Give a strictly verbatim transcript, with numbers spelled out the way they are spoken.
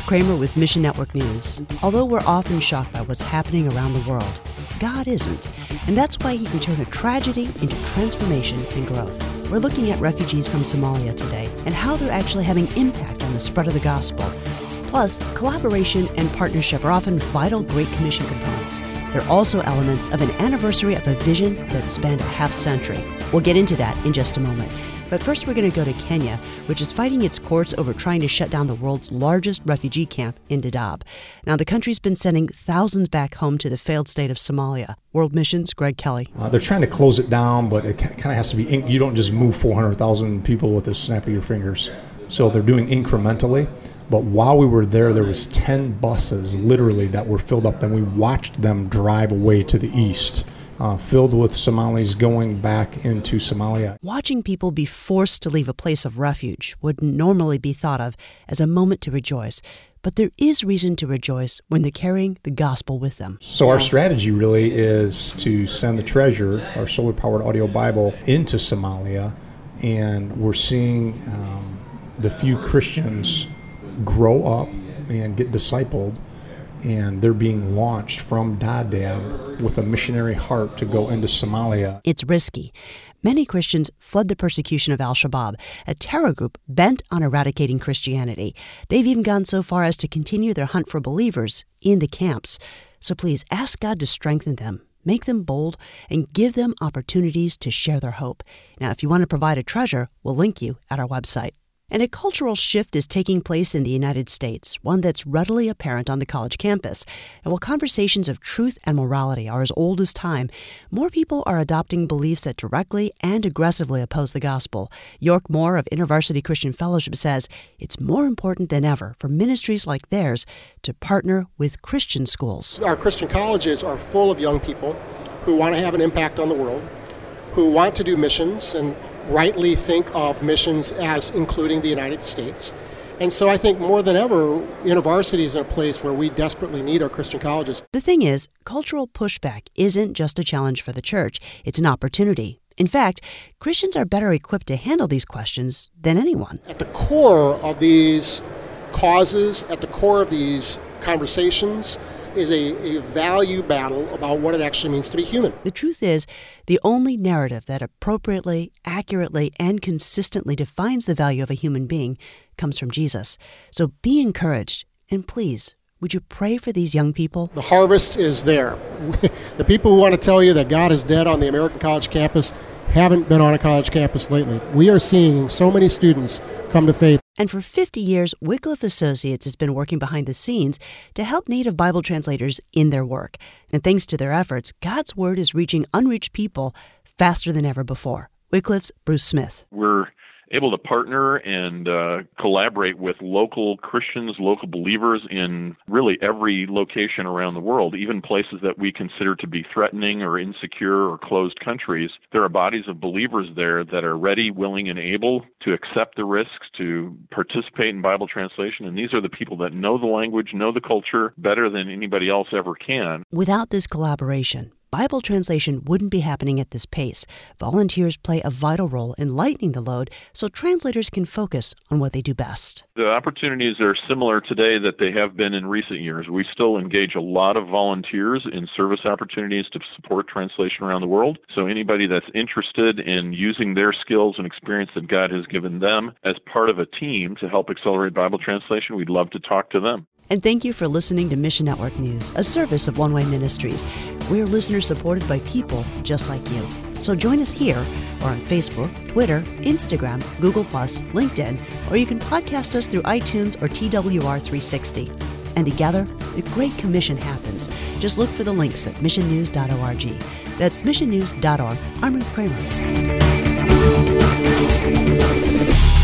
Kramer with Mission Network News. Although we're often shocked by what's happening around the world, God isn't. And that's why he can turn a tragedy into transformation and growth. We're looking at refugees from Somalia today and how they're actually having impact on the spread of the gospel. Plus, collaboration and partnership are often vital Great Commission components. They're also elements of an anniversary of a vision that spanned a half century. We'll get into that in just a moment. But first, we're going to go to Kenya, which is fighting its courts over trying to shut down the world's largest refugee camp in Dadaab. Now, the country's been sending thousands back home to the failed state of Somalia. World Mission's Greg Kelly. Uh, they're trying to close it down, but it kind of has to be, in- you don't just move four hundred thousand people with the snap of your fingers. So they're doing incrementally. But while we were there, there was ten buses, literally, that were filled up. Then we watched them drive away to the east. Uh, filled with Somalis going back into Somalia. Watching people be forced to leave a place of refuge would normally be thought of as a moment to rejoice. But there is reason to rejoice when they're carrying the gospel with them. So our strategy really is to send the treasure, our solar-powered audio Bible, into Somalia. And we're seeing um, the few Christians grow up and get discipled. And they're being launched from Dadaab with a missionary heart to go into Somalia. It's risky. Many Christians fled the persecution of Al-Shabaab, a terror group bent on eradicating Christianity. They've even gone so far as to continue their hunt for believers in the camps. So please ask God to strengthen them, make them bold, and give them opportunities to share their hope. Now, if you want to provide a treasure, we'll link you at our website. And a cultural shift is taking place in the United States, one that's readily apparent on the college campus. And while conversations of truth and morality are as old as time, more people are adopting beliefs that directly and aggressively oppose the gospel. York Moore of InterVarsity Christian Fellowship says it's more important than ever for ministries like theirs to partner with Christian schools. Our Christian colleges are full of young people who want to have an impact on the world, who want to do missions and rightly think of missions as including the United States. And so I think more than ever, InterVarsity is in a place where we desperately need our Christian colleges. The thing is, cultural pushback isn't just a challenge for the church, it's an opportunity. In fact, Christians are better equipped to handle these questions than anyone. At the core of these causes, at the core of these conversations, is a, a value battle about what it actually means to be human. The truth is, the only narrative that appropriately, accurately, and consistently defines the value of a human being comes from Jesus. So be encouraged, and please, would you pray for these young people? The harvest is there. The people who want to tell you that God is dead on the American college campus haven't been on a college campus lately. We are seeing so many students come to faith. And for fifty years, Wycliffe Associates has been working behind the scenes to help Native Bible translators in their work. And thanks to their efforts, God's Word is reaching unreached people faster than ever before. Wycliffe's Bruce Smith. We're able to partner and uh, collaborate with local Christians, local believers in really every location around the world, even places that we consider to be threatening or insecure or closed countries. There are bodies of believers there that are ready, willing, and able to accept the risks, to participate in Bible translation, and these are the people that know the language, know the culture better than anybody else ever can. Without this collaboration, Bible translation wouldn't be happening at this pace. Volunteers play a vital role in lightening the load so translators can focus on what they do best. The opportunities are similar today that they have been in recent years. We still engage a lot of volunteers in service opportunities to support translation around the world. So anybody that's interested in using their skills and experience that God has given them as part of a team to help accelerate Bible translation, we'd love to talk to them. And thank you for listening to Mission Network News, a service of One Way Ministries. We're listeners supported by people just like you. So join us here or on Facebook, Twitter, Instagram, Google plus, LinkedIn, or you can podcast us through iTunes or T W R three sixty. And together, the Great Commission happens. Just look for the links at mission news dot org. That's mission news dot org. I'm Ruth Kramer.